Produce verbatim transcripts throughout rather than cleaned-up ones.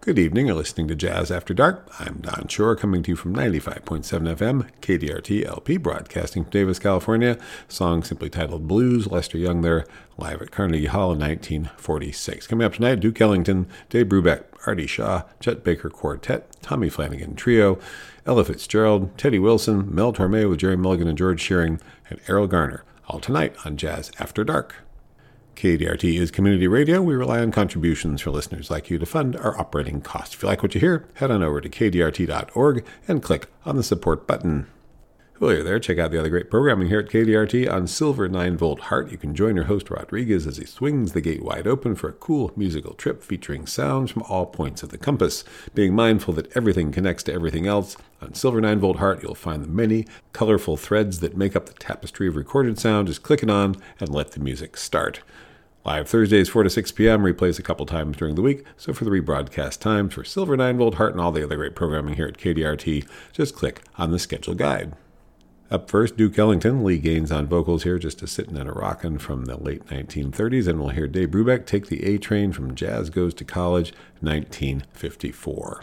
Good evening. You're listening to Jazz After Dark. I'm Don Shore, coming to you from ninety-five point seven F M, K D R T L P, broadcasting from Davis, California. Song simply titled Blues, Lester Young there, live at Carnegie Hall in nineteen forty-six. Coming up tonight, Duke Ellington, Dave Brubeck, Artie Shaw, Chet Baker Quartet, Tommy Flanagan Trio, Ella Fitzgerald, Teddy Wilson, Mel Torme with Jerry Mulligan and George Shearing, and Errol Garner, all tonight on Jazz After Dark. K D R T is community radio. We rely on contributions for listeners like you to fund our operating costs. If you like what you hear, head on over to K D R T dot org and click on the support button. While you're there, check out the other great programming here at K D R T on Silver nine volt Heart. You can join your host Rodriguez as he swings the gate wide open for a cool musical trip featuring sounds from all points of the compass. Being mindful that everything connects to everything else, on Silver nine volt Heart you'll find the many colorful threads that make up the tapestry of recorded sound. Just click it on and let the music start. Live Thursdays, four to six p.m., replays a couple times during the week, so for the rebroadcast times for Silver nine volt Heart and all the other great programming here at K D R T, just click on the schedule guide. Up first, Duke Ellington, Lee Gaines on vocals here, just a sittin' and a rockin' from the late nineteen thirties, and we'll hear Dave Brubeck take the A Train from Jazz Goes to College, nineteen fifty-four.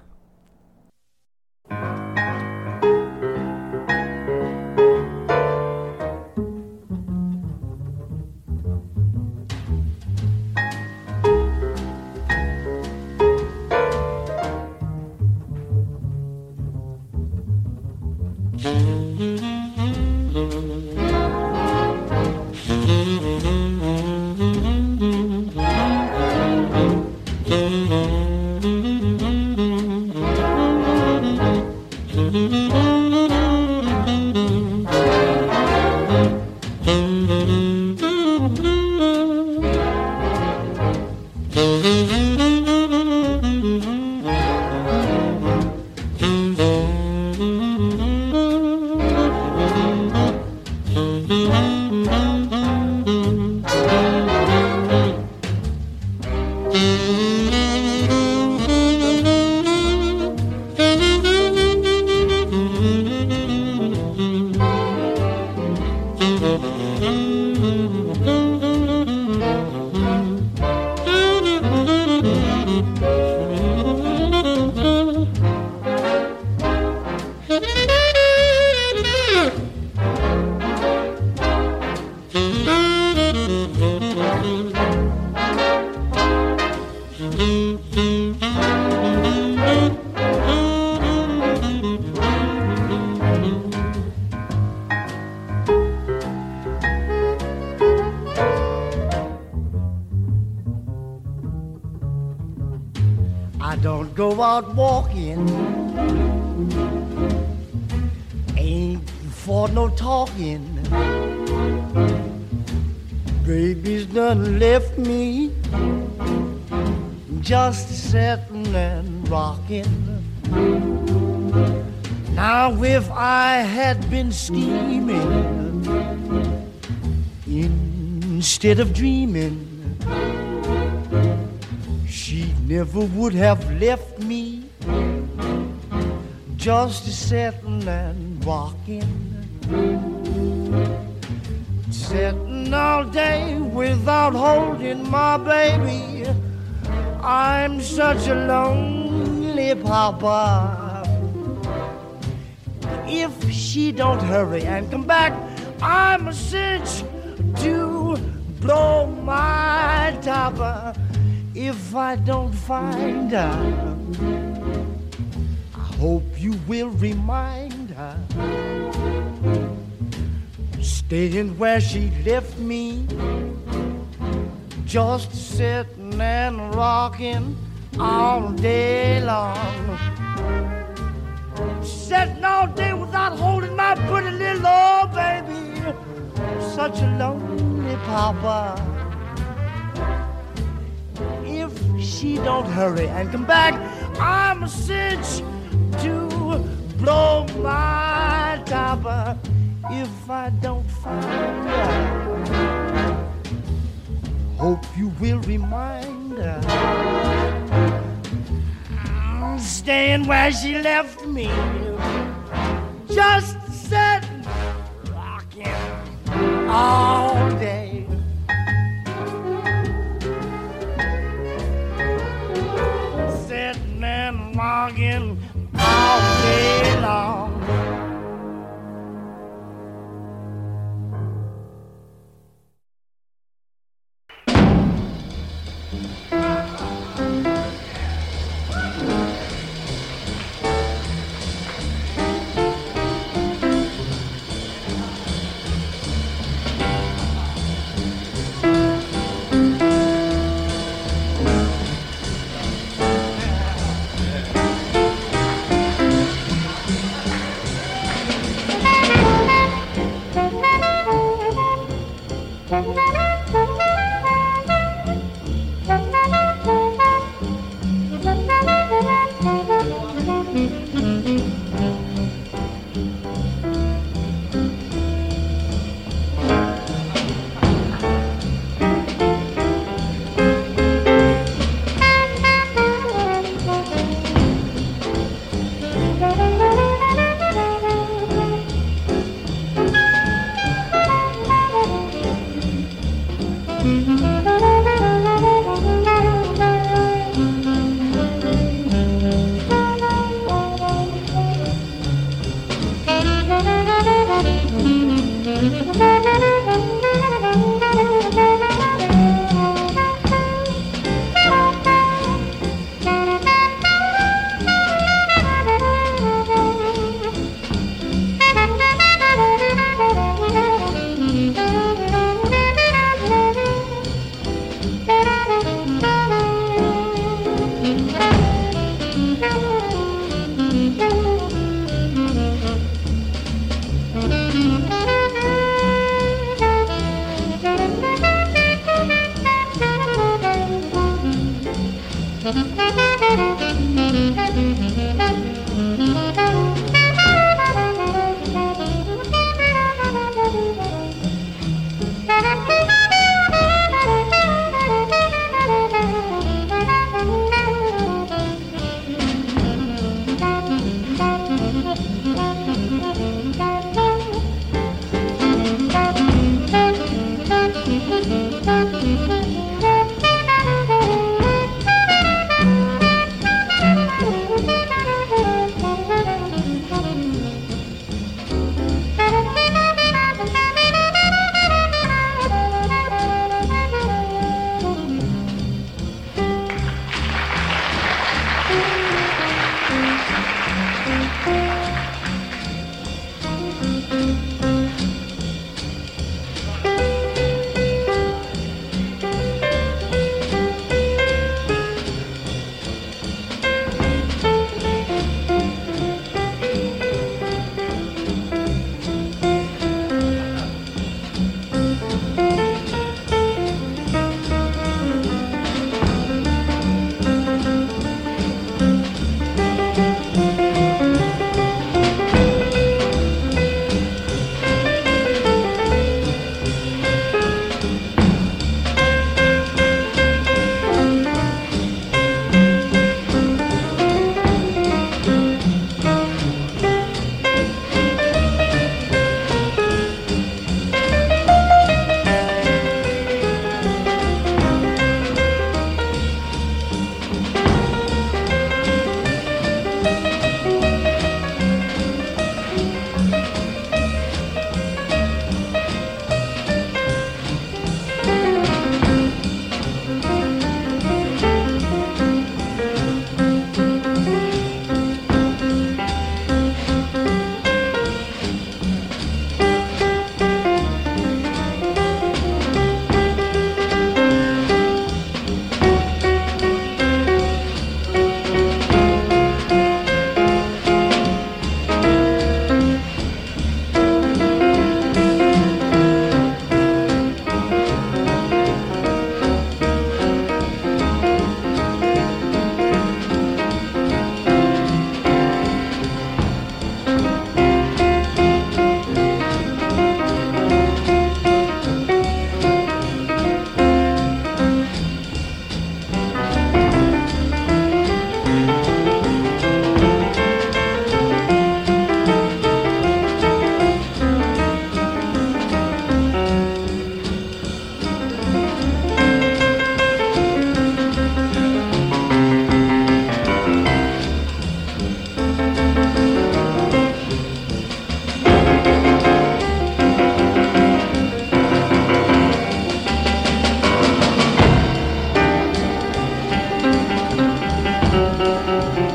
I don't go out walking, ain't for no talking. Baby's done left me, just sitting and rocking. Now if I had been scheming instead of dreaming, she never would have left me, just sitting and rocking. Sitting all day without holding my baby, I'm such a lonely papa. If she don't hurry and come back, I'm a cinch to blow my topper. If I don't find her, I hope you will remind her, staying where she left me, just sitting and rocking all day long. Sitting all day without holding my pretty little old baby, such a lonely papa. If she don't hurry and come back, I'm a cinch to blow my topper. If I don't find her, hope you will remind her, I'm staying where she left me, just sitting, rocking all day. Sitting smogging all day long.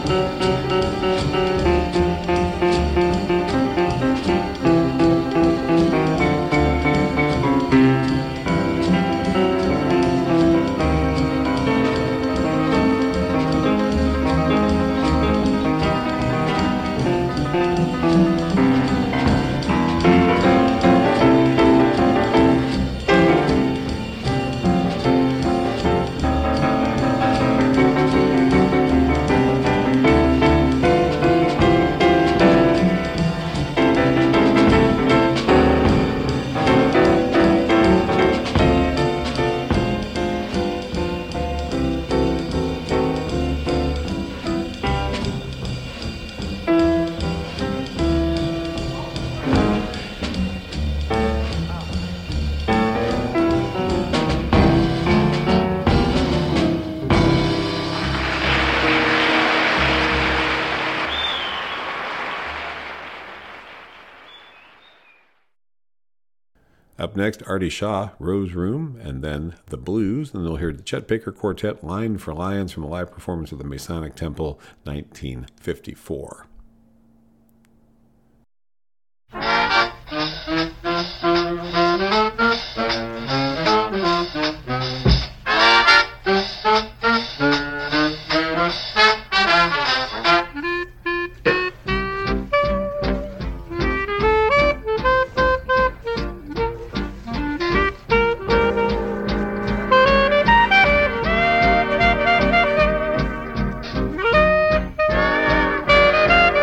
Up next, Artie Shaw, Rose Room, and then The Blues. And they'll hear the Chet Baker Quartet, Line for Lions, from a live performance of the Masonic Temple, nineteen fifty-four. Thank you.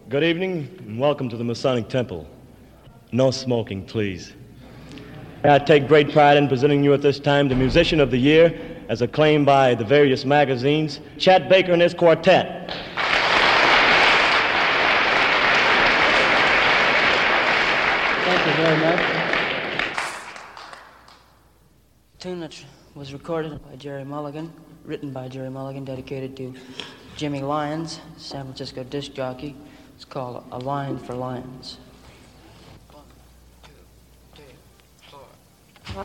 Good evening, and welcome to the Masonic Temple. No smoking, please. I take great pride in presenting you at this time the Musician of the Year, as acclaimed by the various magazines, Chet Baker and his quartet. Thank you very much. A tune that was recorded by Jerry Mulligan, written by Jerry Mulligan, dedicated to Jimmy Lyons, San Francisco disc jockey. It's called A Line for Lions. One, two, three, four.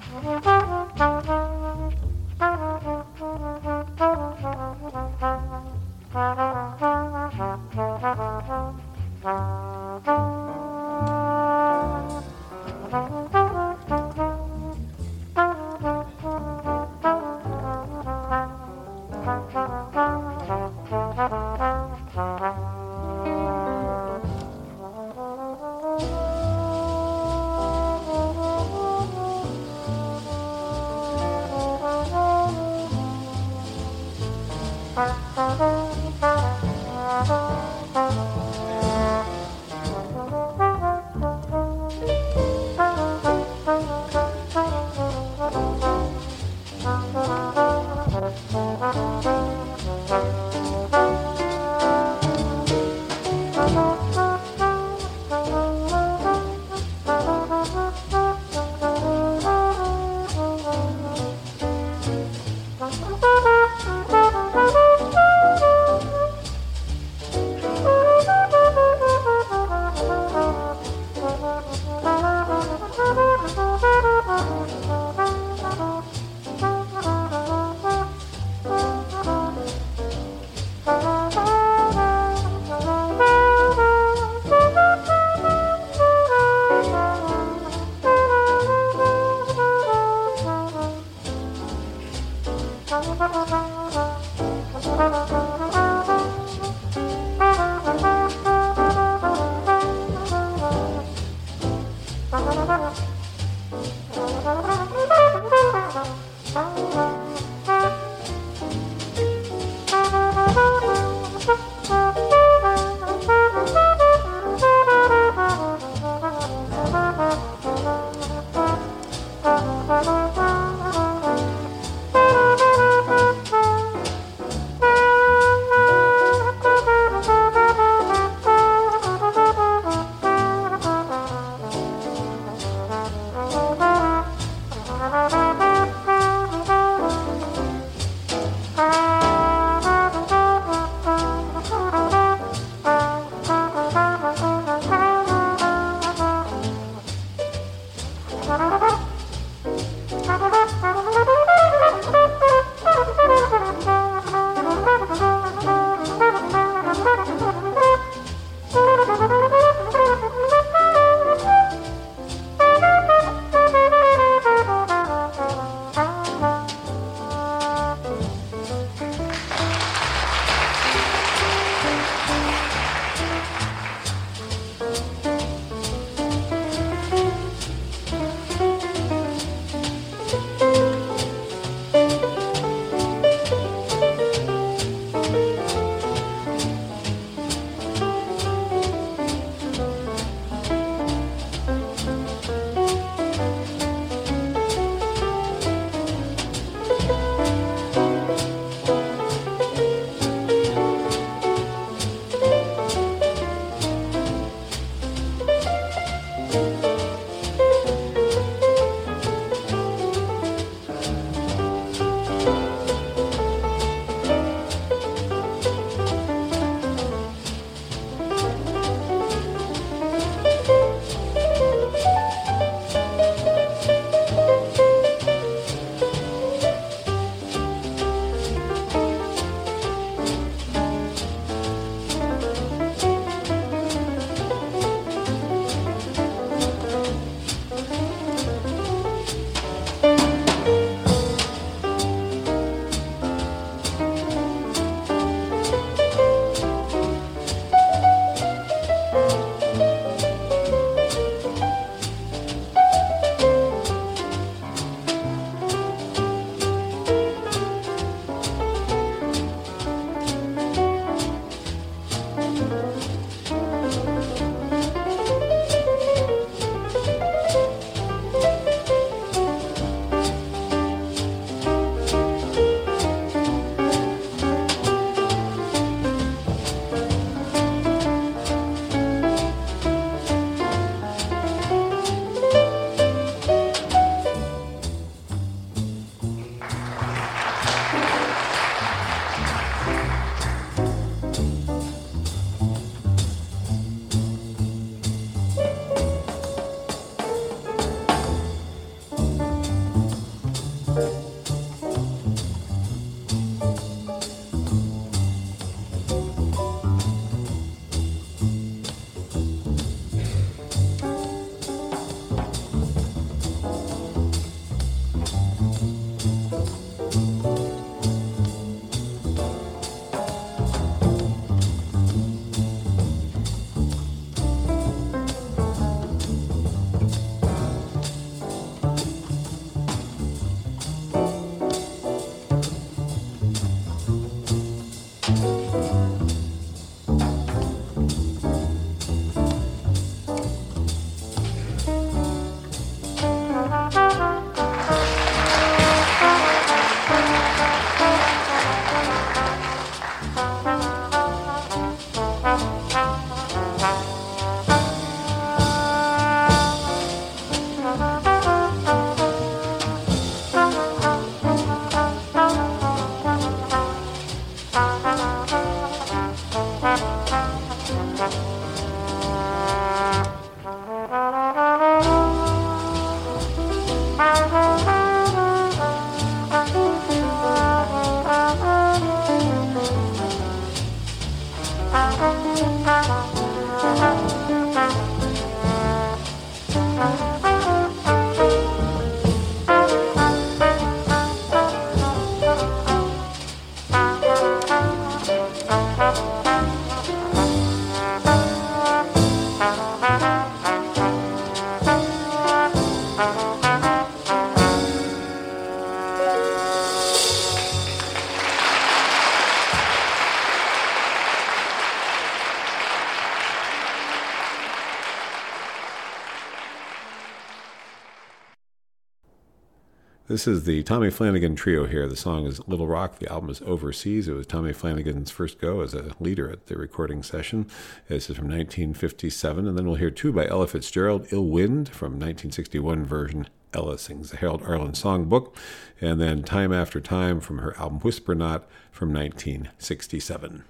This is the Tommy Flanagan Trio here. The song is Little Rock. The album is Overseas. It was Tommy Flanagan's first go as a leader at the recording session. This is from nineteen fifty-seven. And then we'll hear two by Ella Fitzgerald, Ill Wind from nineteen sixty-one version. Ella sings the Harold Arlen songbook. And then Time After Time from her album Whisper Not from nineteen sixty-seven.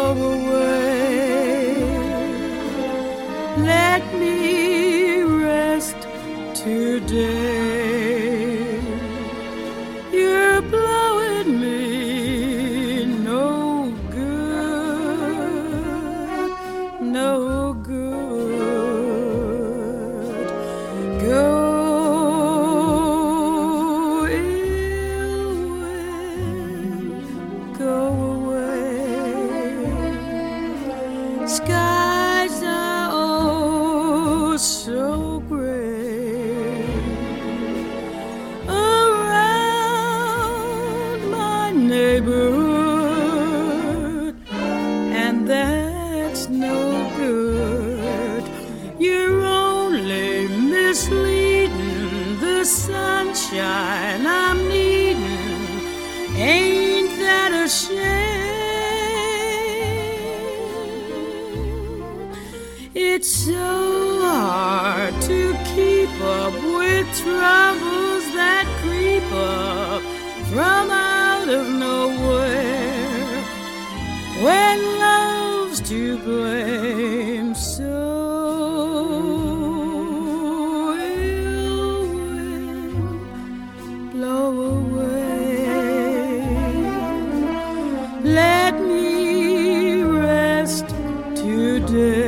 blow away. Let me rest today. You're blowing me no good, no good. Go. Skies are oh so gray around my neighborhood, and that's no good. You're only misleading the sunshine I'm needing. Ain't that a shame? It's so hard to keep up with troubles that creep up from out of nowhere when love's to blame. So ill wind, blow away. Let me rest today.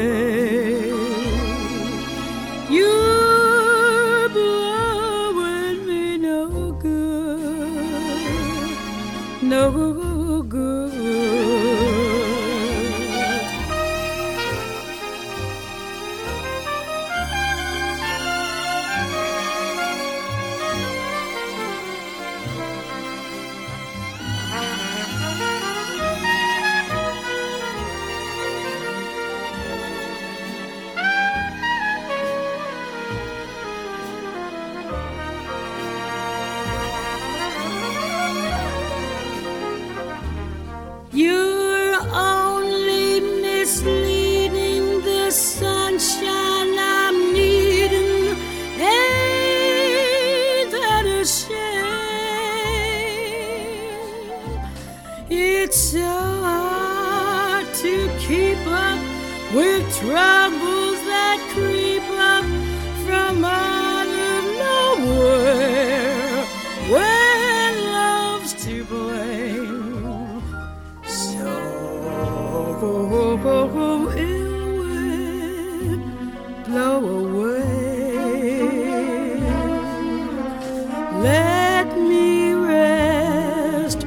You're blowing me no good, no good. You're only misleading the sunshine I'm needing. Ain't that a shame? It's so hard to keep up with troubles that creep up from out of nowhere when love's to blame. Oh, ill wind, blow away. Let me rest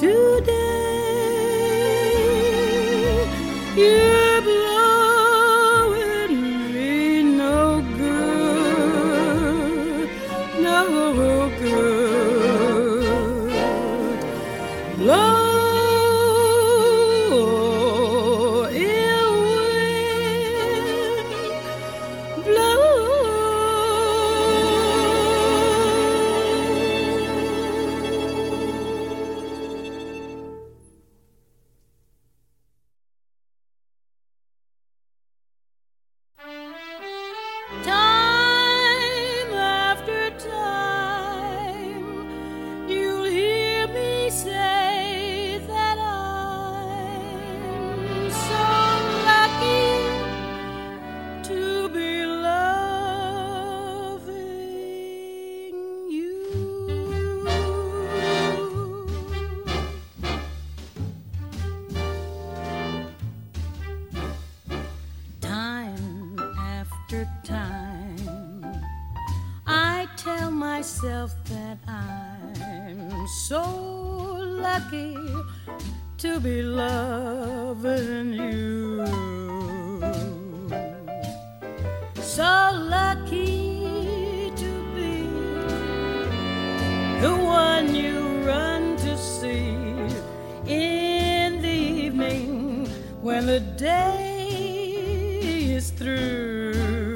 today. You're blowing me no good, no good. Blow time after time, you'll hear me say that I'm so lucky to be loving you. Time after time, I tell myself that I'm so lucky to be loving you. So lucky to be the one you run to see in the evening when the day is through.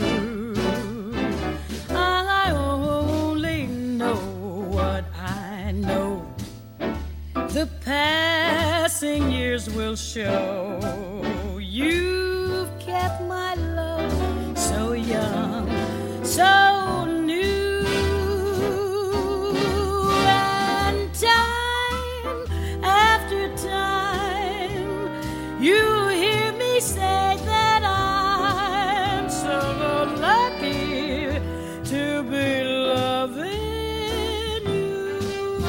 I only know what I know. The passing years will show. You've kept my love so young, so new, and time after time you me say that I'm so lucky to be loving you.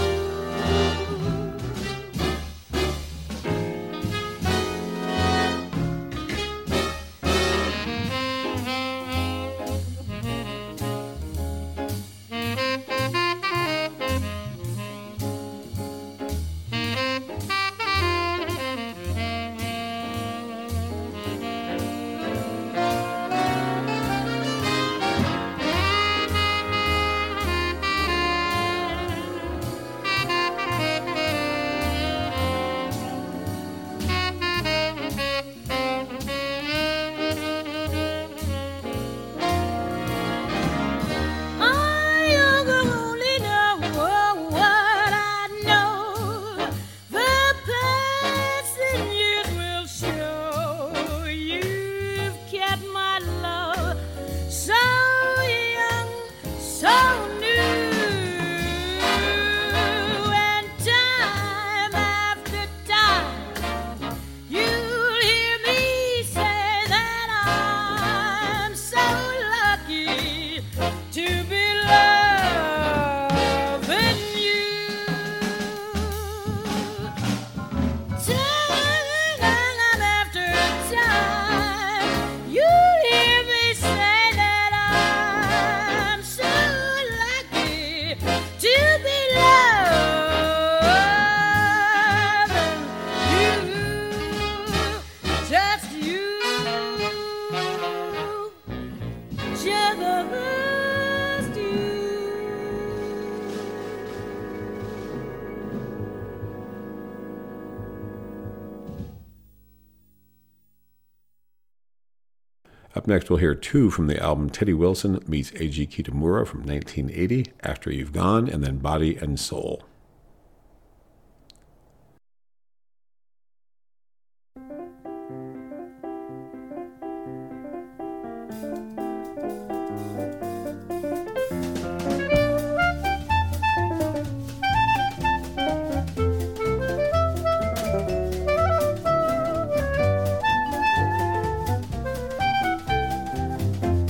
Up next, we'll hear two from the album Teddy Wilson meets Eiji Kitamura from nineteen eighty, After You've Gone, and then Body and Soul.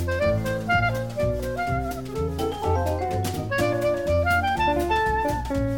Thank you.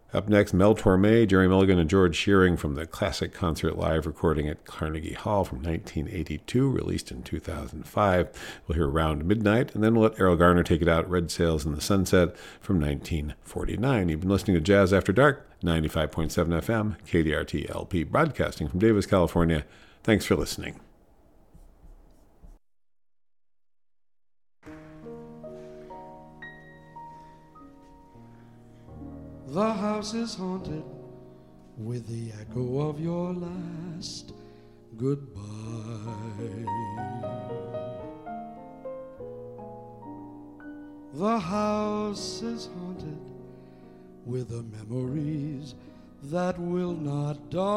Up next, Mel Torme, Jerry Mulligan, and George Shearing from the classic concert live recording at Carnegie Hall from nineteen eighty-two, released in two thousand five. We'll hear Around Midnight, and then we'll let Errol Garner take it out, Red Sails in the Sunset from nineteen forty-nine. You've been listening to Jazz After Dark, ninety-five point seven F M, K D R T L P, broadcasting from Davis, California. Thanks for listening. The house is haunted with the echo of your last goodbye. The house is haunted with the memories that will not die.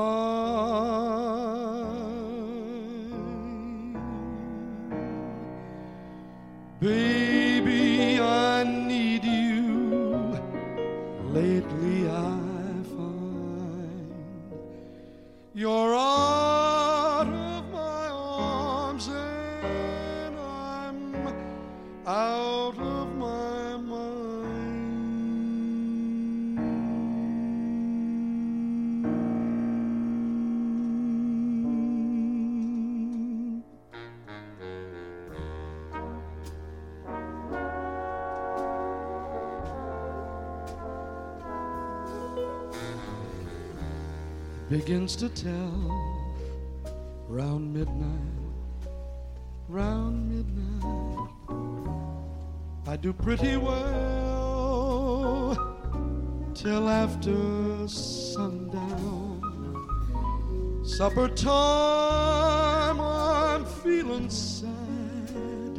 Baby, I need you. Lately I find you're out of my arms and I'm out of my mind. Begins to tell round midnight, round midnight. I do pretty well till after sundown. Supper time, I'm feeling sad,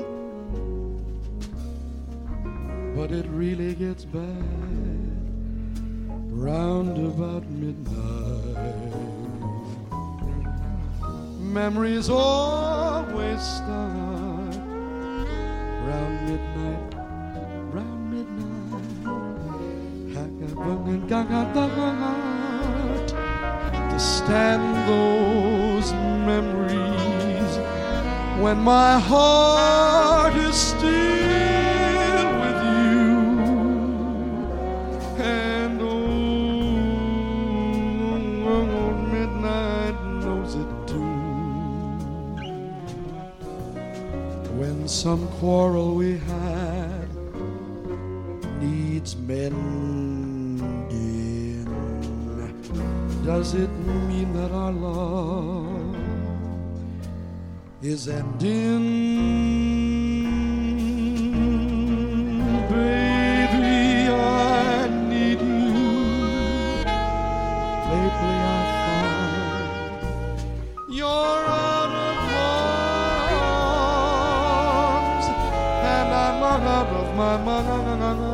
but it really gets bad round about midnight. Memories always start round midnight, round midnight. To stand those memories when my heart is still with you. And old midnight knows it too. When some quarrel we had needs mending, does it mean that our love is ending? Baby, I need you. Lately I find you're out of my arms and I'm out of my mind.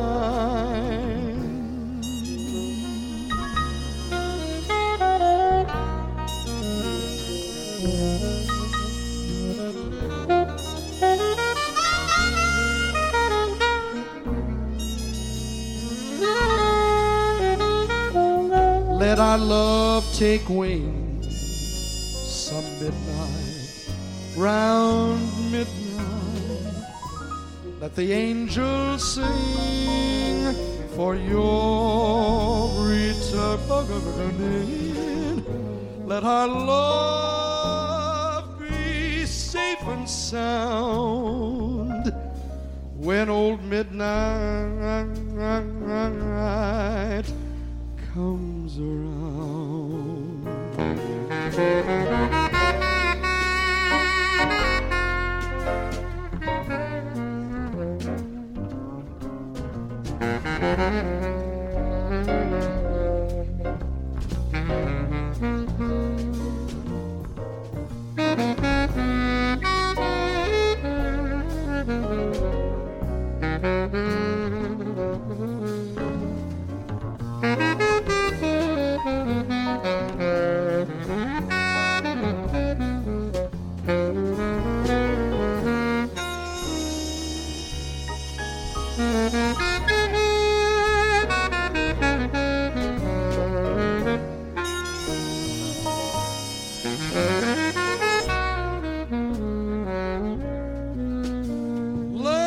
Let our love take wing some midnight, round midnight. Let the angels sing for your return. Let our love be safe and sound when old midnight comes around.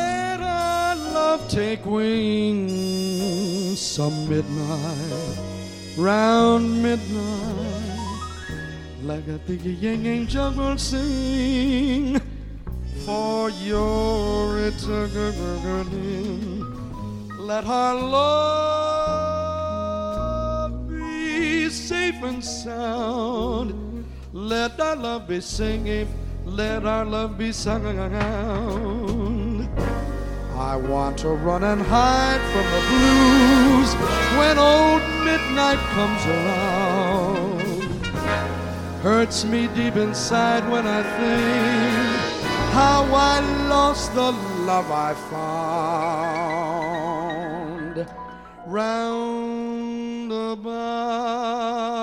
Take wing some midnight, round midnight, like a big yang jungle sing for your returning. Let our love be safe and sound. Let our love be singing. Let our love be sung. I want to run and hide from the blues when old midnight comes around. Hurts me deep inside when I think how I lost the love I found round about